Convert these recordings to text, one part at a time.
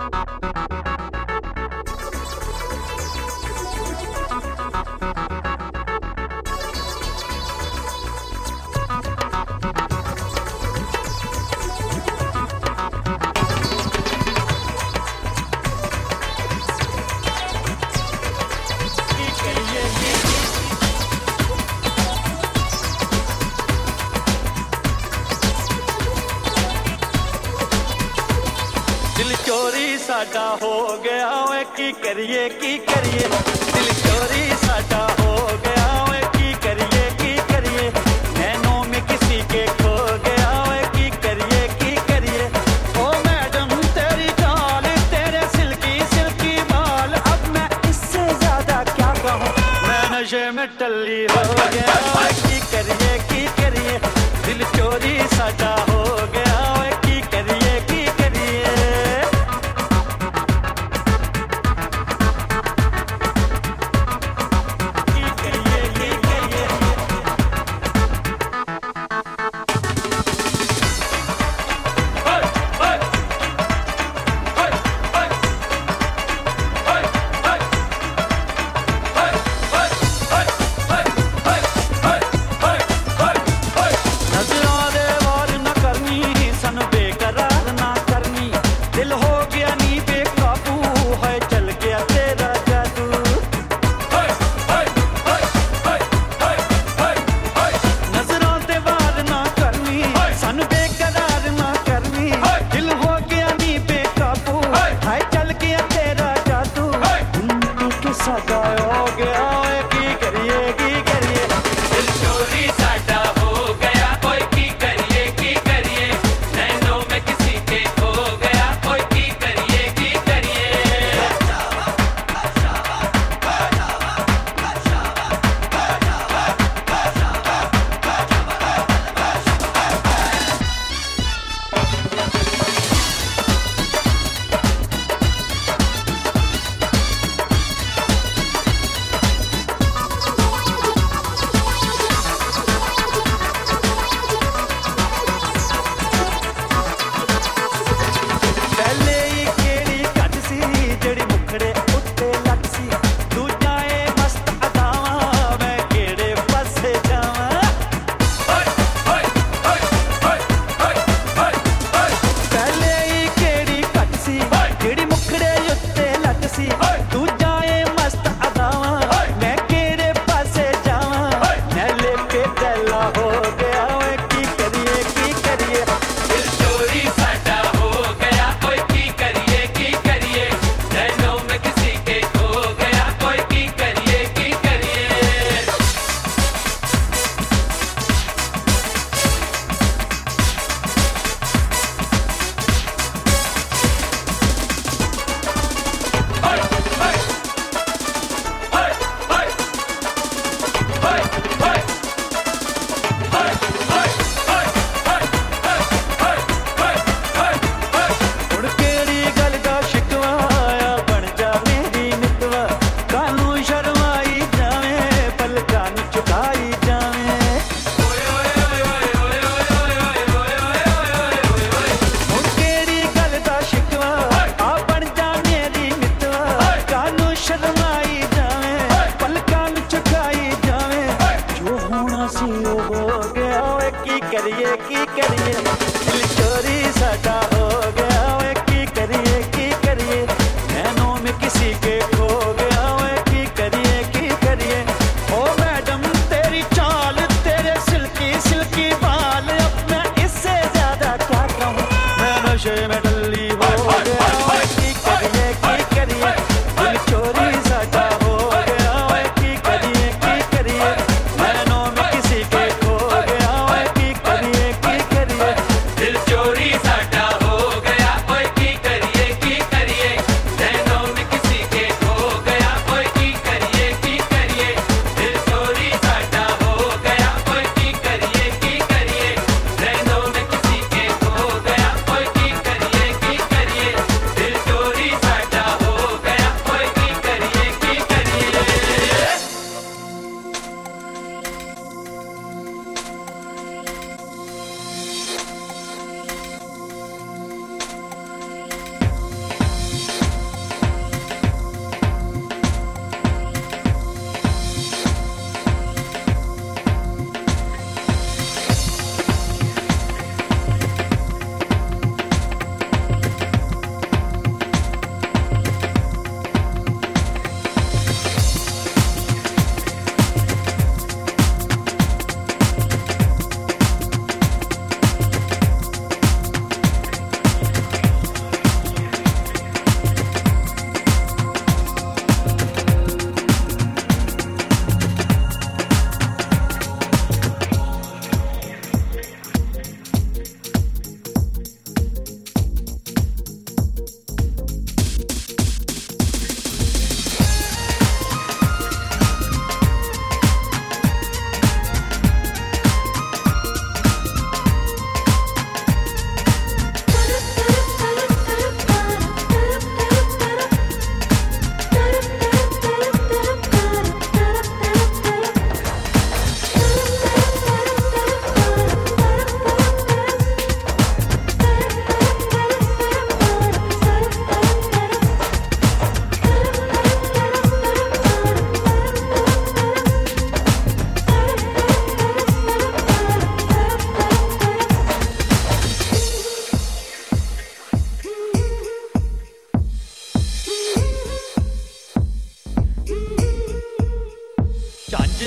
दिल चोरी साडा हो गया ओए की करिए दिल चोरी साडा हो गया ओए की करिए नैनों में किसी के खो गया ओए की करिए ओ मैडम तेरी चाल तेरे सिल्की सिल्की बाल अब मैं इससे ज्यादा क्या कहूँ मैं नशे में टल्ली हो गया ओए की करिए दिल चोरी साडा हो गया ओए की करिए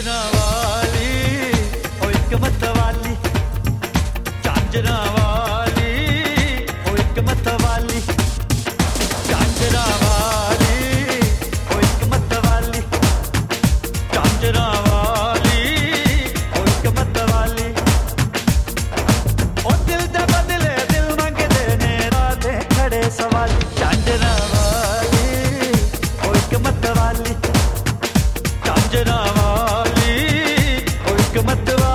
झांझरा वाली ओ एक मत वाली, झांझरा वाली ओ एक मत वाली, झांझरा वाली ओ एक मत वाली, झांझरा वाली ओ एक मत वाली। ओ दिल दे बदले दिल मंगदे ने राधे खड़े सवाली, झांझरा वाली ओ एक मत वाली, झांझरा वाली ओ एक मत वाली।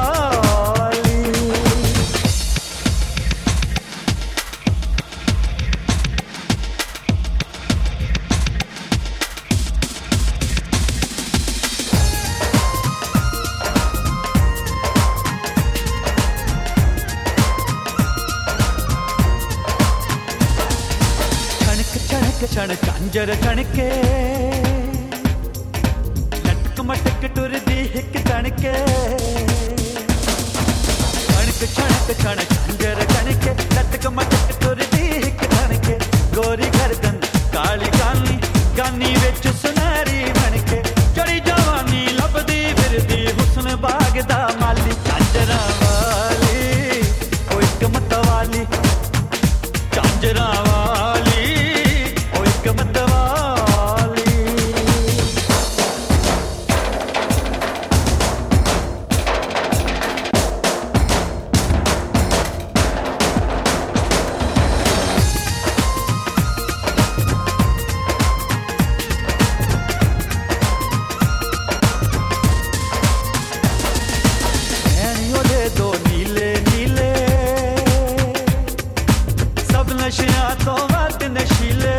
क्षण झांझर छणके लटक मटक टुरदी हिक तणके, छणक छणक क्षण झांझर छणके लटक मटक टुरदी हिक तणके, गोरी गर्दन काली गानी गानी विच सुनहरी बनके, चढ़ी जवानी लभदी फिरदी हुस्न बाग दा माली, झांझरा वाली ओ एक मत वाली, झांझरा वाली मत वाली। नैनियों दे दो नीले नीले, सब नशियां तो वध नशीले,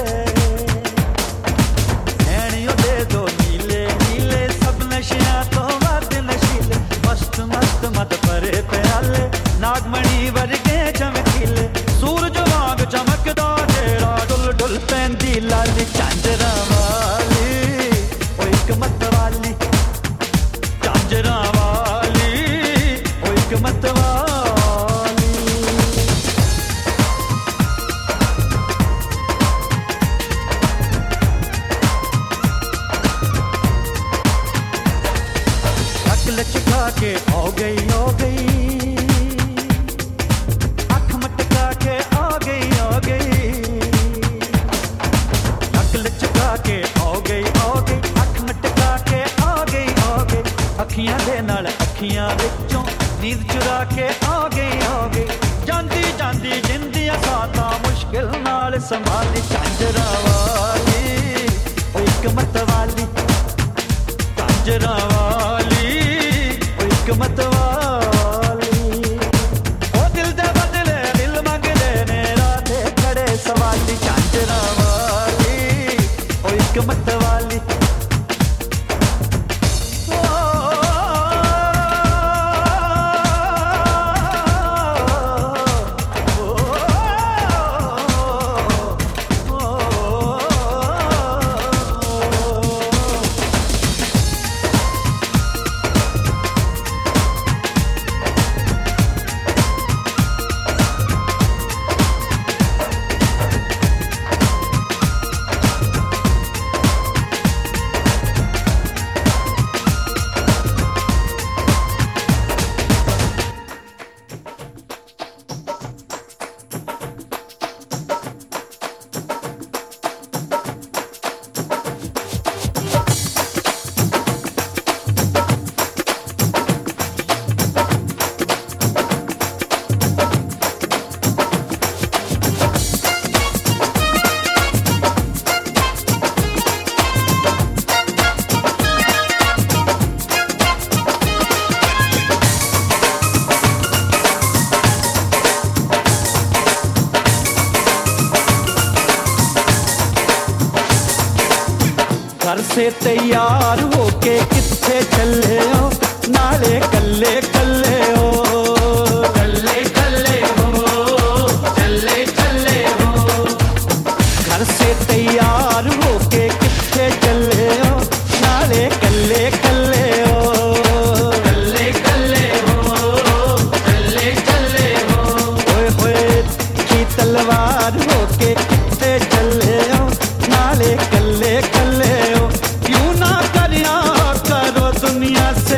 मत परे प्याले नागमणी वर्गे चमकीले, सूरज वांग चमकदा जेड़ा डुल डुल पैंदी लाली, झांझरा वाली ओ एक मत वाली, झांझरा वाली ओ एक मत वाली। अकल चुका के आ गई अख मटका के आ गई, अकल चुका के आ गई अख मटका के आ गई, अखियां दे नाल अखियां विचों नींद चुरा के आ गई, जांदी जांदी जिंदियां साता मुश्किल नाल संभाली, झांझरा वाली ओ एक मत वाली, झांझरा वाली ओ एक मत वाली। ओ दिल दे बदले दिल मंगदे ने राधे खड़े सवाली, झांझरा वाली ओ एक मत वाली। घर से तैयार होके किथे चले हो, नाले कल्ले कल्ले हो, कल्ले कल्ले हो, चले चले हो। घर से तैयार होके किथे चले हो, नाले कल्ले कल्ले हो, कल्ले कल्ले हो, चले चले हो। ओए होए की तलवार होके किथे चले हो, नाले कल्ले कल्ले हो। क्यों ना करिया करो दुनिया से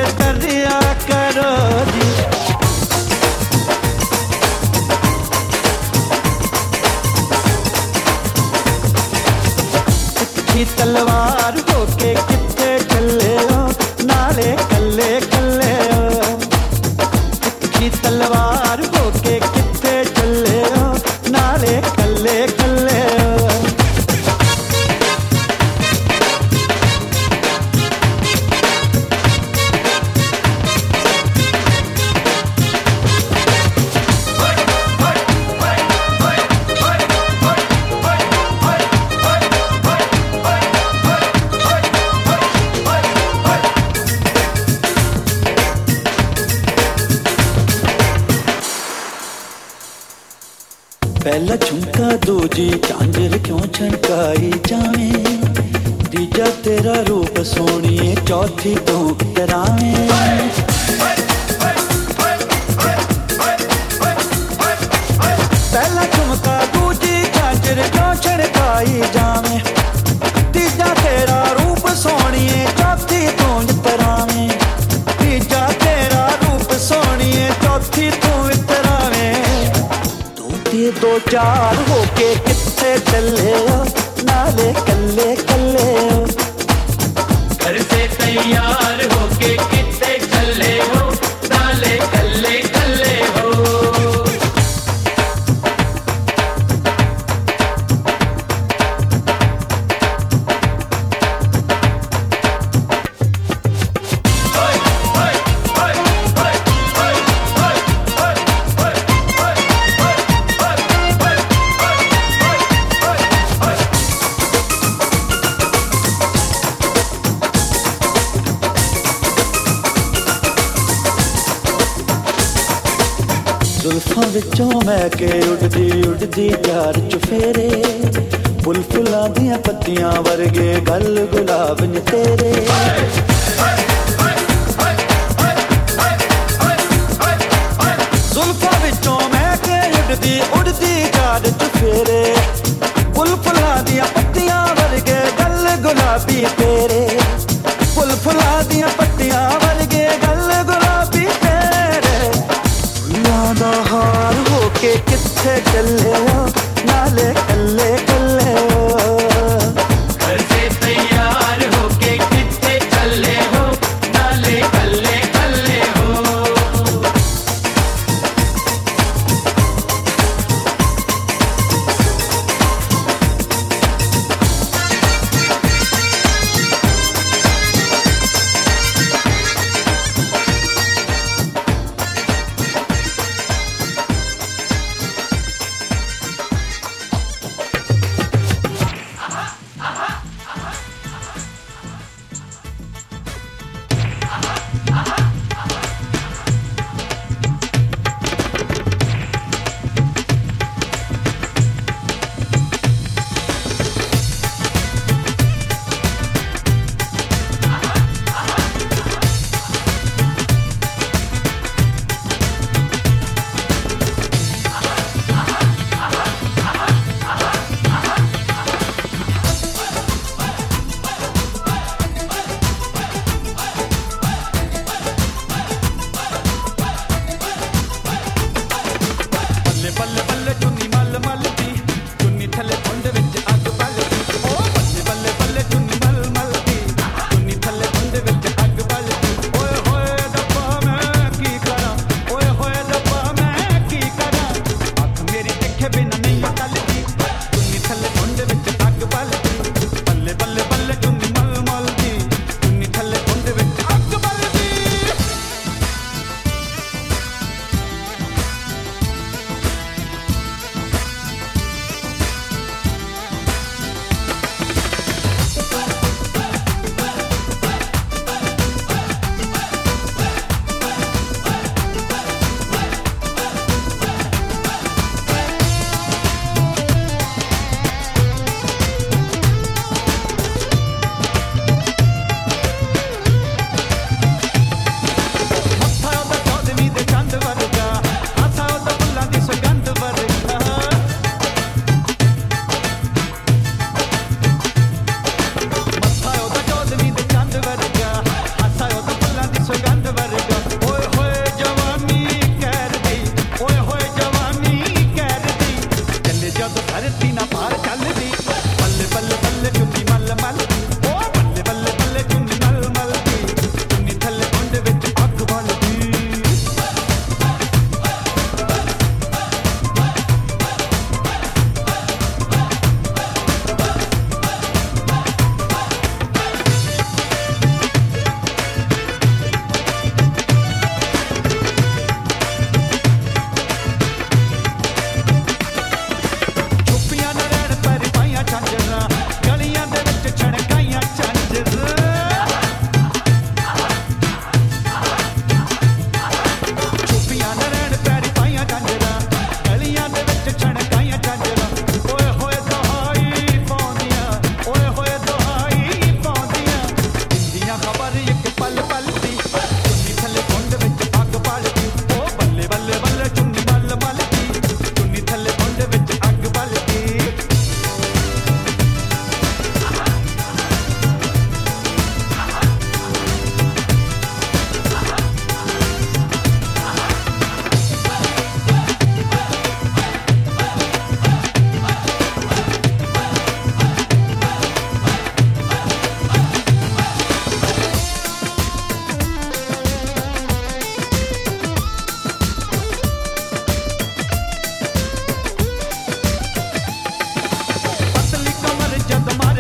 तिखी तलवार होके किथे चले हो नाले कल्ले कल्ले हो। तिखी तलवार होके किथे चले हो नाले कल्ले कल्ले हो। पहला झुमका दूजी झांझर क्यों छनकाई जावे, तीजा तेरा रूप सोनिए चौथी तो डरावे। पहला झुमका दूजी झांझर क्यों छनकाई जावे, तीजा तेरा रूप सोनिए चौथी तो डरावे। तीजा तेरा रूप सोनिए चौथी तो डरावे। दो चार होके किथे चले हो नाले कल्ले कल्ले हो। घर से तैयार होके किथे चले हो नाले कल्ले कल्ले हो। जुल्फां विचों महके उड़दी उड़दी प्यार चुफेरे, फुल फुलां दियां पत्तियां वर्गे गल गुलाब न तेरे। जुल्फां विचों महके उड़दी उड़दी प्यार चुफेरे, फुल फुलां दियां पत्तियां वर्गे गल गुलाबी तेरे। फुल फुलां दियां पत्तियां वर्गे गल गुलाबी तेरे। दा हार होके किथे चले हो नाले कल्ले कल्ले हो। घर से तैयार होके किथे चले हो नाले कल्ले कल्ले हो।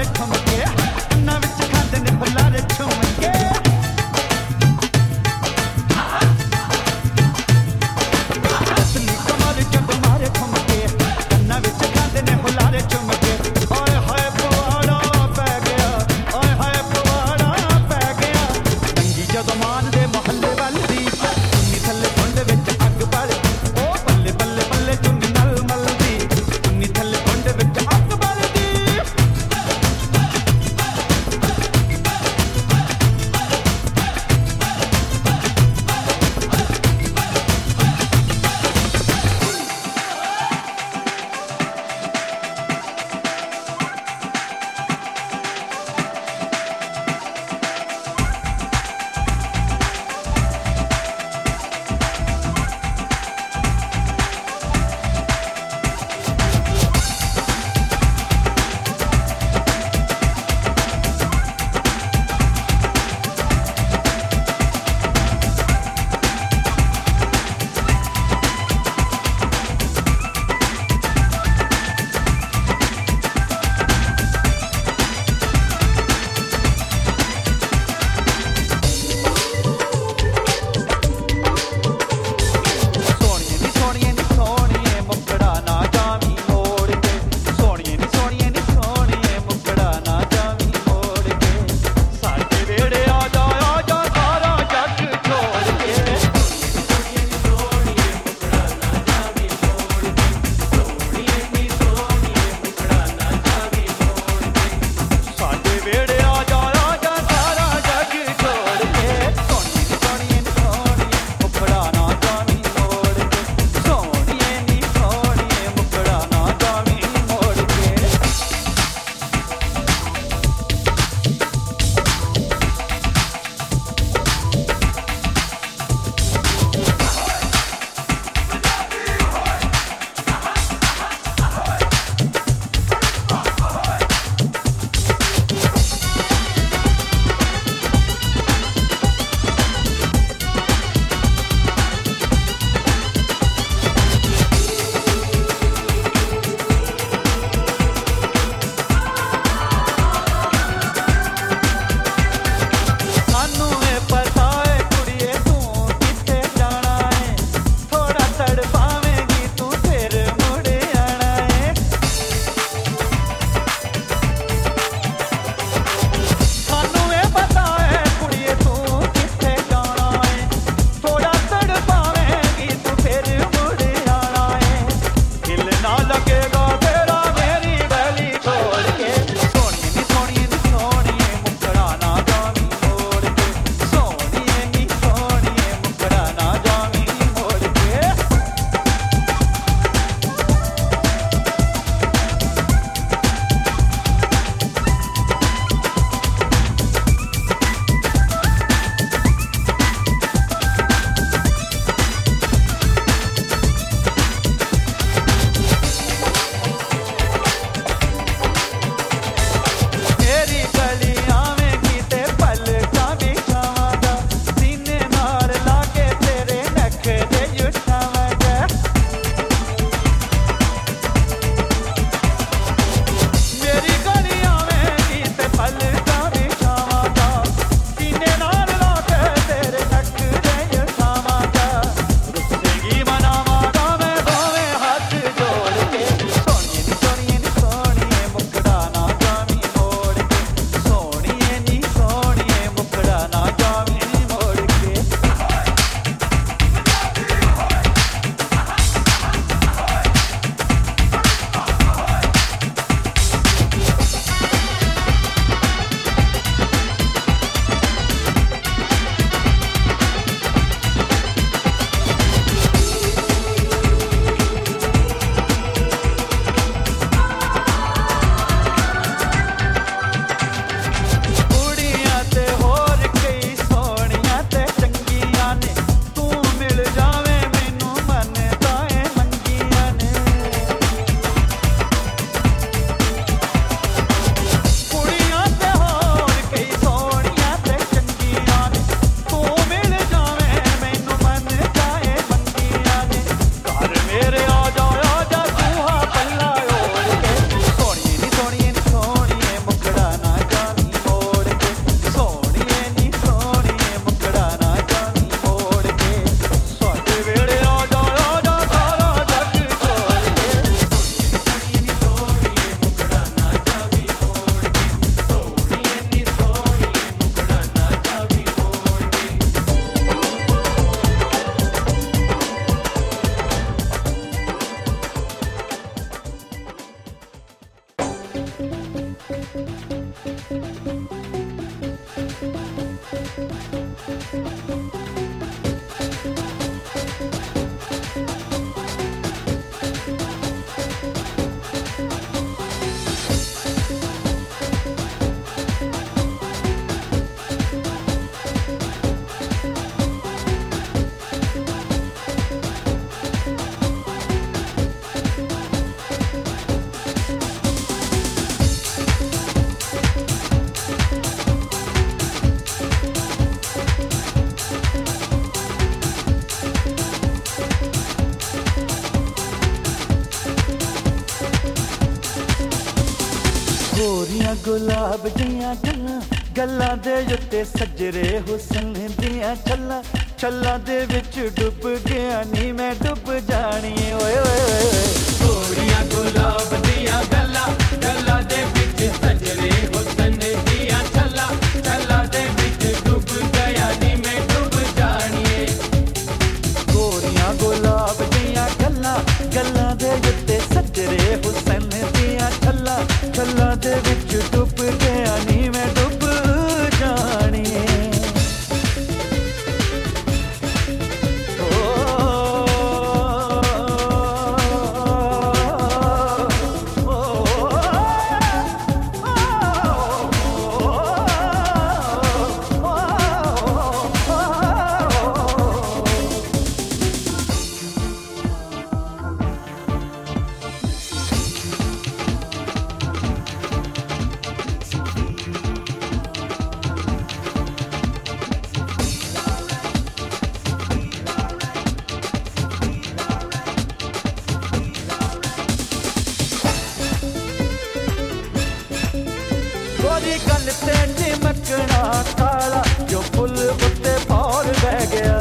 ठुमके अन्ना विच खांदे ने फुलारे झुमके असली कमाल जब मारे ठुमके अन्ना विच खांदे ने फुलारे झुमके ओए हाय पवाड़ा पै गया ओए हाय पवाड़ा पै गया टंगी जदों मान दे मोहल्ले वाल दी चुन्नी थल्ले ठुंड विच अग बल ओ बल्ले बल्ले बल्ले चुन्नी नल मल दी चुन्नी थल्ले ठुंड विच अग बल दी गोरियां गुलाब दियां गल्लां गल्लां दे उत्ते सजरे हुस्न दियां छल्लां छल्लां दे विच डुब गया नी मैं डुब जानी ओए ओए गोरियां गुलाब दियां गल्लां गल्लां दे विच सजरे हुस्न दियां छल्लां छल्लां दे विच डुब गया नी मैं डुब जानी गोरियां गुलाब दियां गल्लां गल्लां दे उत्ते सजरे हुस्न दियां छल्लां छल्लां दे विच डुब गया नी मैं डुब जानी गोरी गल ते चिमकना काला जो फुल उत्ते फौर बह गया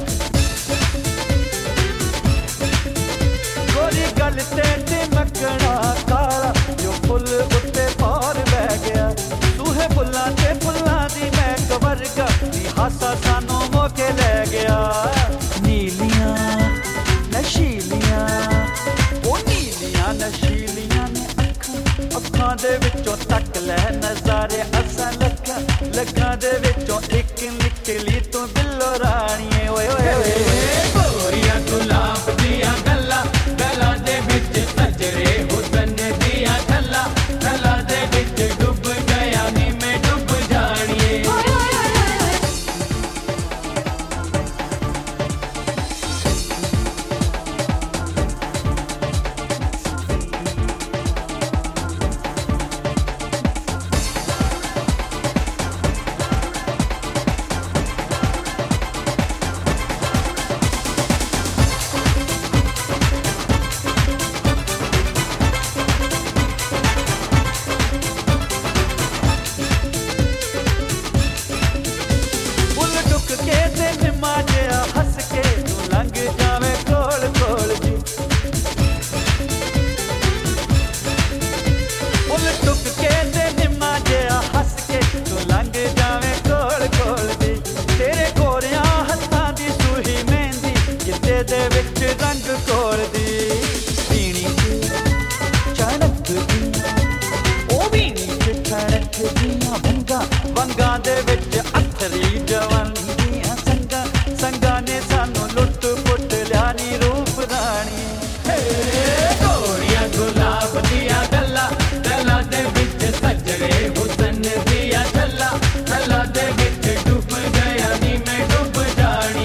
गोरी गल ते चिमकना काला जो फुल उत्ते फौर बह गया सूहे फुल्लां ते फुल्लां दी महक वर्गा दी हासा सानू मोके ले गया नीलियां नशीलियां ओ नीलियां नशीलियां ने अखां दे विचों तक ले नज़ारे असां लखां दे विचों एक निकली तू दिलो राणीए ओए ओए ओए गोरियां गुलाब दियां गल्लां गल्लां दे विच सजरे हुस्न दियां छल्लां छल्लां दे विच डुब गया नी मैं डुब जानी रंग कोल दी पीनी चणक दी ओ बीनी चणक दियां वंगां दे विच अथरी जवानी दियां संगां ने सानू लुट पुट लिया नी रूप रानी गोरियां गुलाब दियां गल्लां गल्लां दे विच सजरे हुस्न दियां छल्लां छल्लां दे विच डुब गया नी मैं डुब जानी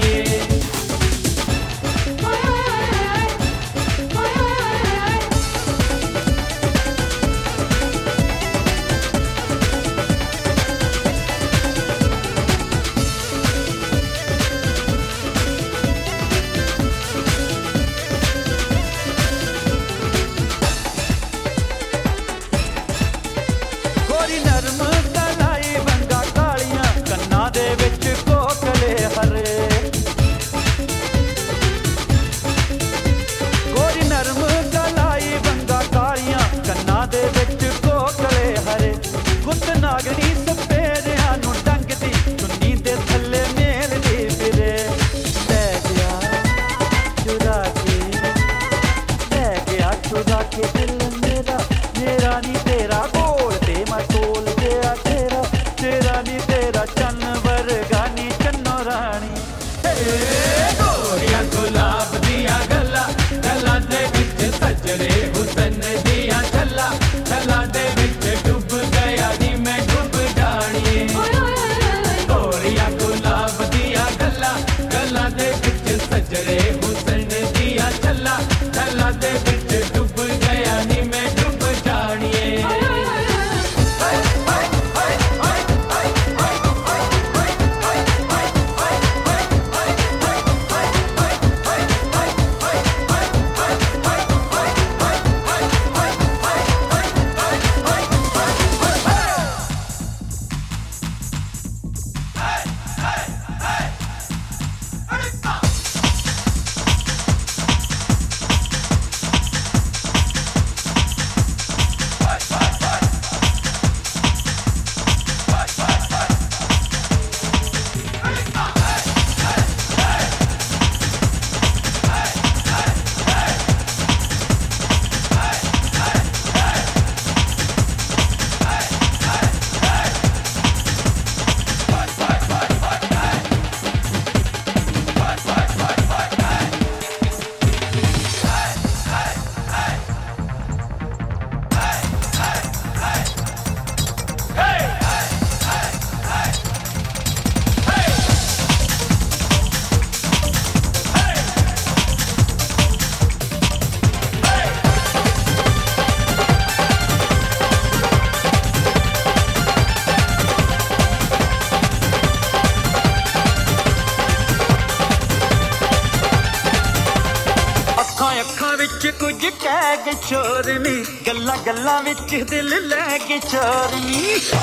चोरनी गल्ला गल्ला विच दिल लैके चोरनी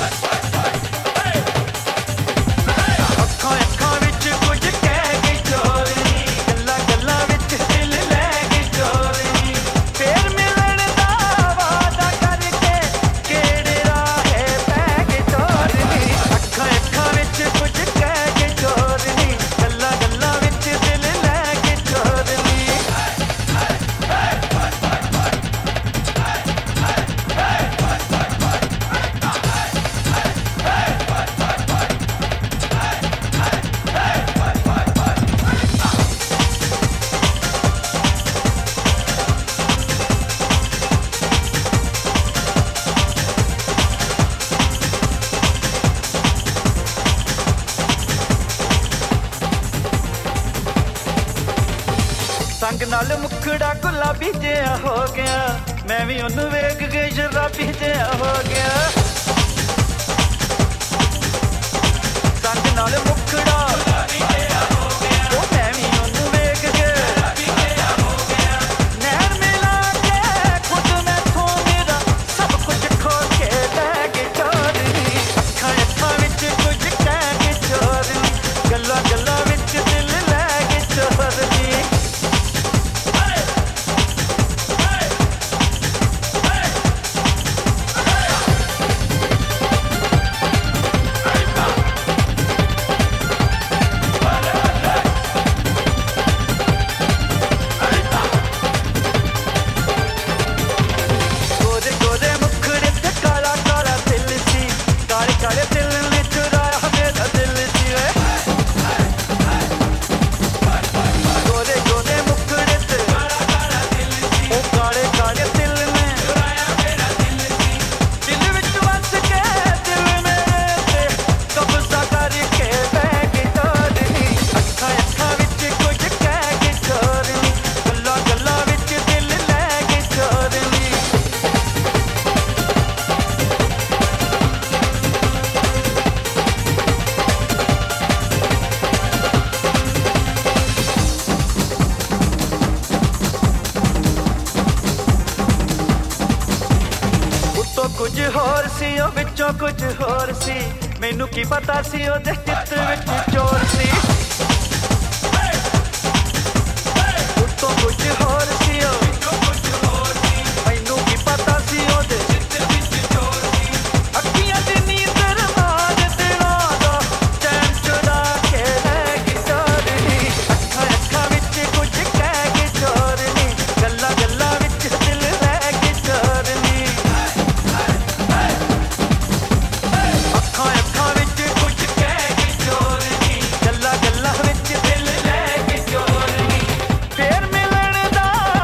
अखां अखां विच कुछ कह के चोरनी गल्ला गल्ला विच दिल लैके चोरनी फिर मिलन दा वादा करके केड़े राहे पै के चोरनी अखां अखां विच कुछ कह के चोरनी गल्ला गल्ला विच दिल लैके चोरनी संग नाल मुखड़ा गुलाबी जिहा हो गया मैं भी ओनू वेख के शराबी जिहा हो गया संग नाल मुखड़ा गुलाबी जिहा हो गया ओ मैं भी ओनू वेख के शराबी जिहा हो गया नैन मिला के खुद मैं थो मेरा सब कुछ खो के लै के चोरनी अखां अखां विच कुछ कह के चोरनी गल्ला गल्ला विच दिल लै के चोरनी कुछ होर सी ओ विचों कुछ होर सी मैनू की पता सी ओदे चित विच चोर सी उत्तों कुछ होर सी ओ विचों कुछ होर सी मैनू की पता सी ओदे चित विच चोर सी अखियां दी नींद रमाज दिलां दा चैन चुरा के लै के चोरनी अखां अखां विच कुछ कह के चोरनी गल्ला गल्ला विच दिल लै के चोरनी अखां अखां विच कुछ कह के चोरनी गल्ला गल्ला विच दिल लै के चोरनी फिर मिलन दा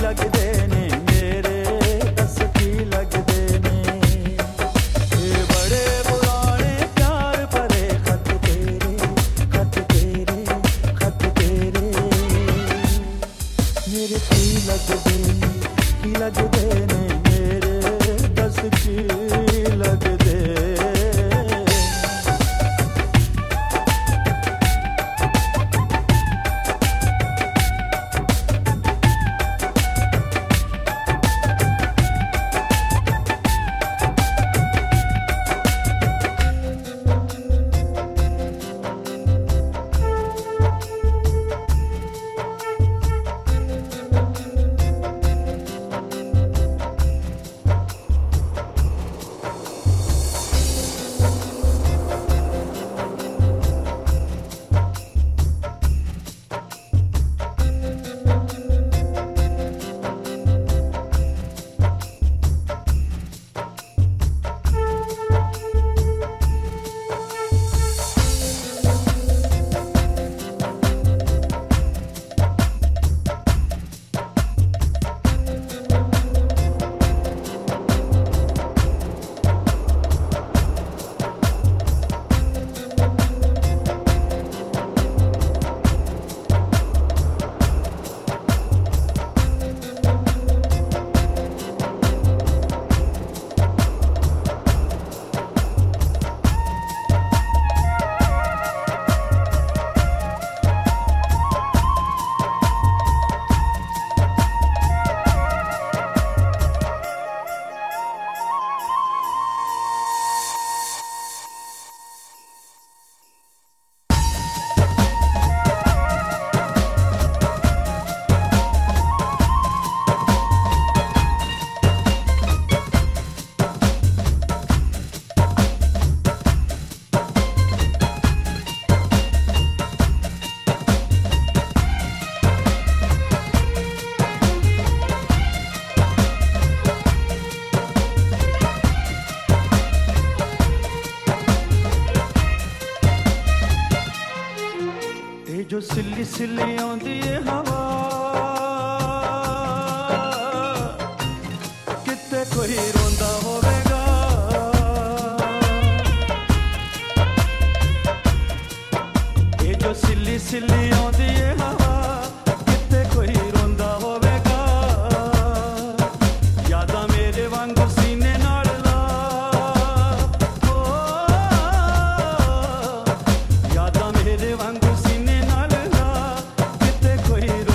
लगदे ने मेरे दस की लगदे ने ये बड़े पुराने प्यार भरे खत तेरे खत तेरे खत तेरे मेरे की लगदे ने मेरे दस की लगदे। जो सिल्ली सिल्ली आउंदी है हवा किते कोई रोंदा होवेगा ये जो सिल्ली सिल्ली आउंदी है हवा किते कोई रोंदा होवेगा यादां मेरे वांगू सीने नाल ला ओ यादां मेरे वांगू सीने नाल ला किते कोई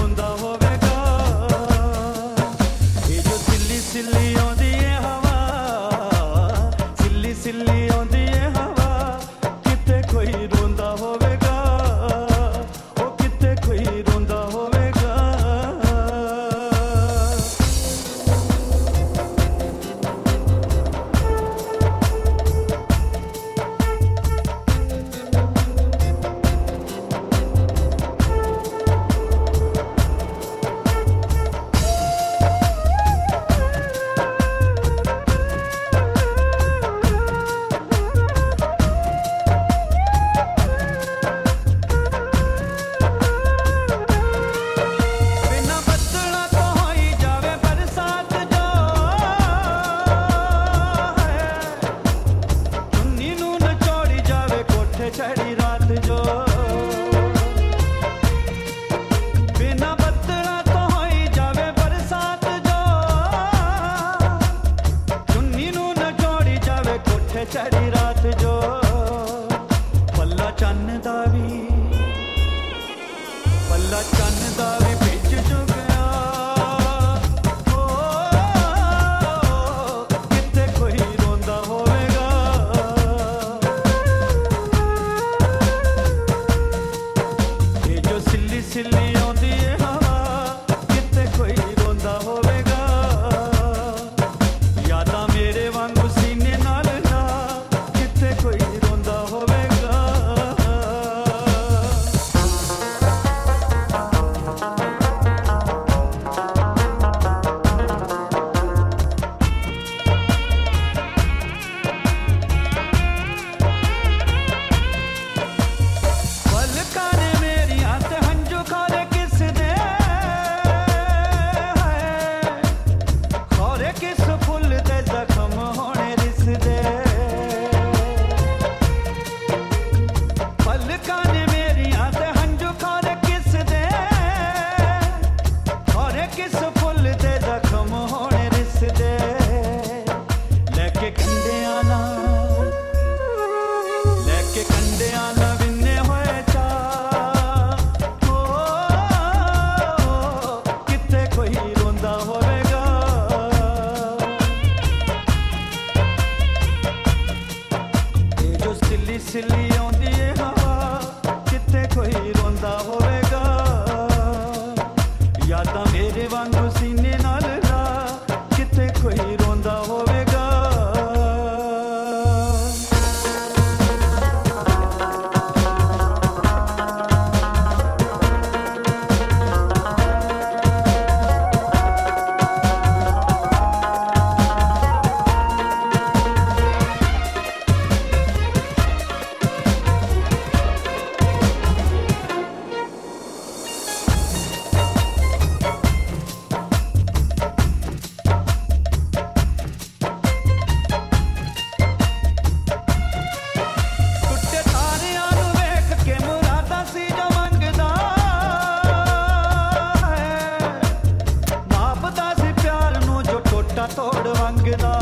ਮੰਗਦਾ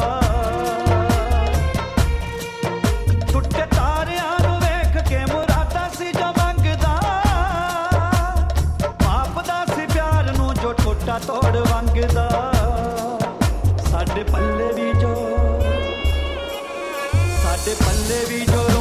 ਟੁੱਟੇ ਤਾਰਿਆਂ ਨੂੰ ਵੇਖ ਕੇ ਮੁਰਾਦਾਂ ਸੀ ਜੋ ਮੰਗਦਾ ਮਾਪਦਾ ਸੀ ਪਿਆਰ ਨੂੰ ਜੋ ਟੋਟਾ ਤੋੜ ਵੰਗਦਾ ਸਾਡੇ ਪੱਲੇ ਵੀ ਜੋ